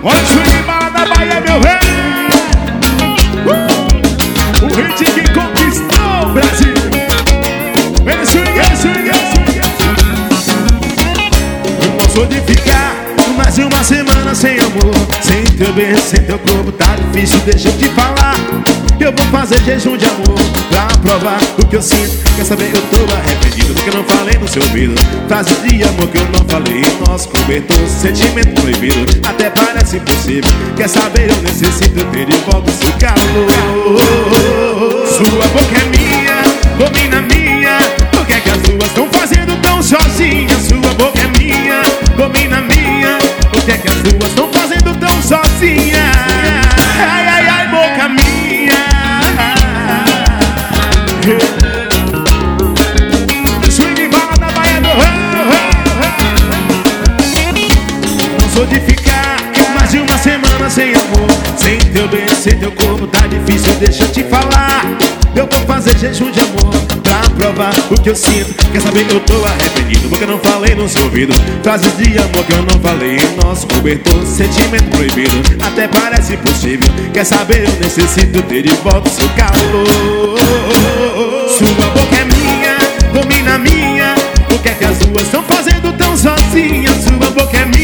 Olha o swing bala da Bahia, meu rei. O hit que conquistou o Brasil. Ele swing, ele swing, ele swing. Eu não sou de ficar mais uma semana sem amor, sem teu beijo, sem teu corpo, tá difícil, deixa eu te falar. Eu vou fazer jejum de amor pra provar o que eu sinto. Quer saber, eu tô arrependido do que eu não falei no seu ouvido. Frases de amor que eu não falei, nosso cobertor, sentimento proibido, até parece impossível. Quer saber, eu necessito ter de volta o seu calor. Sua boca é minha, domina minha. O que é que as duas estão fazendo tão sozinhas? Sua boca é minha, domina minha. O que é que as duas estão fazendo tão sozinhas? Ai, ai, ai, boca minha. Swing bala da Bahia do Não sou de ficar mais de uma semana sem amor, sem teu beijo, sem teu corpo, tá difícil, deixa eu te falar. Eu vou fazer jejum de amor pra provar o que eu sinto. Quer saber, eu tô arrependido porque eu não falei no seu ouvido. Frases de amor que eu não falei, nosso cobertor, sentimento proibido, até parece impossível. Quer saber, eu necessito ter de volta o seu calor. Sua boca é minha, domina minha. O que é que as duas estão fazendo tão sozinhas? Sua boca é minha,